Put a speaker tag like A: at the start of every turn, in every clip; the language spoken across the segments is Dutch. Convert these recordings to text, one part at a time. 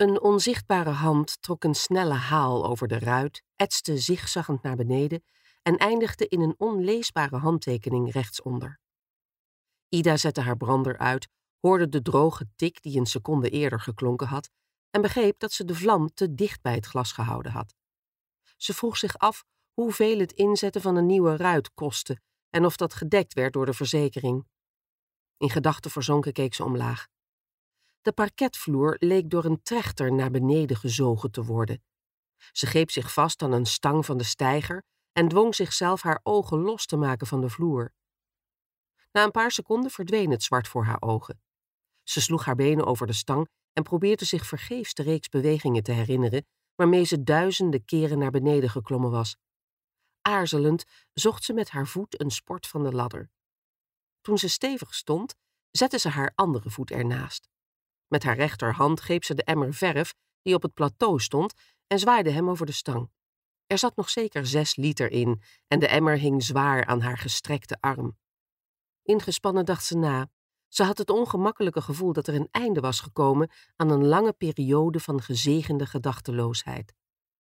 A: Een onzichtbare hand trok een snelle haal over de ruit, etste zigzaggend naar beneden en eindigde in een onleesbare handtekening rechtsonder. Ida zette haar brander uit, hoorde de droge tik die een seconde eerder geklonken had en begreep dat ze de vlam te dicht bij het glas gehouden had. Ze vroeg zich af hoeveel het inzetten van een nieuwe ruit kostte en of dat gedekt werd door de verzekering. In gedachten verzonken keek ze omlaag. De parketvloer leek door een trechter naar beneden gezogen te worden. Ze greep zich vast aan een stang van de steiger en dwong zichzelf haar ogen los te maken van de vloer. Na een paar seconden verdween het zwart voor haar ogen. Ze sloeg haar benen over de stang en probeerde zich vergeefs de reeks bewegingen te herinneren waarmee ze duizenden keren naar beneden geklommen was. Aarzelend zocht ze met haar voet een sport van de ladder. Toen ze stevig stond, zette ze haar andere voet ernaast. Met haar rechterhand greep ze de emmer verf die op het plateau stond en zwaaide hem over de stang. Er zat nog zeker 6 liter in en de emmer hing zwaar aan haar gestrekte arm. Ingespannen dacht ze na. Ze had het ongemakkelijke gevoel dat er een einde was gekomen aan een lange periode van gezegende gedachteloosheid.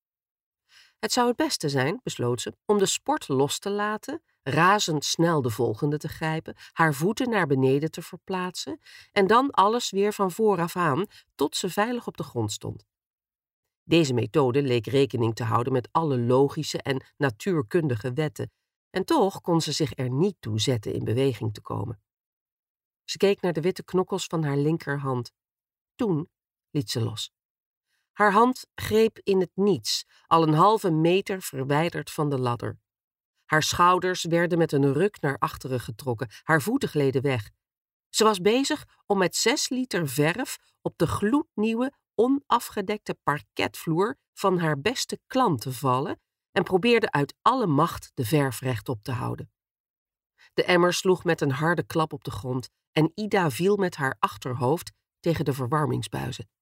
A: Het zou het beste zijn, besloot ze, om de sport los te laten, razendsnel de volgende te grijpen, haar voeten naar beneden te verplaatsen en dan alles weer van vooraf aan tot ze veilig op de grond stond. Deze methode leek rekening te houden met alle logische en natuurkundige wetten, en toch kon ze zich er niet toe zetten in beweging te komen. Ze keek naar de witte knokkels van haar linkerhand. Toen liet ze los. Haar hand greep in het niets, al een halve meter verwijderd van de ladder. Haar schouders werden met een ruk naar achteren getrokken, haar voeten gleden weg. Ze was bezig om met 6 liter verf op de gloednieuwe, onafgedekte parketvloer van haar beste klant te vallen en probeerde uit alle macht de verf rechtop te houden. De emmer sloeg met een harde klap op de grond en Ida viel met haar achterhoofd tegen de verwarmingsbuizen.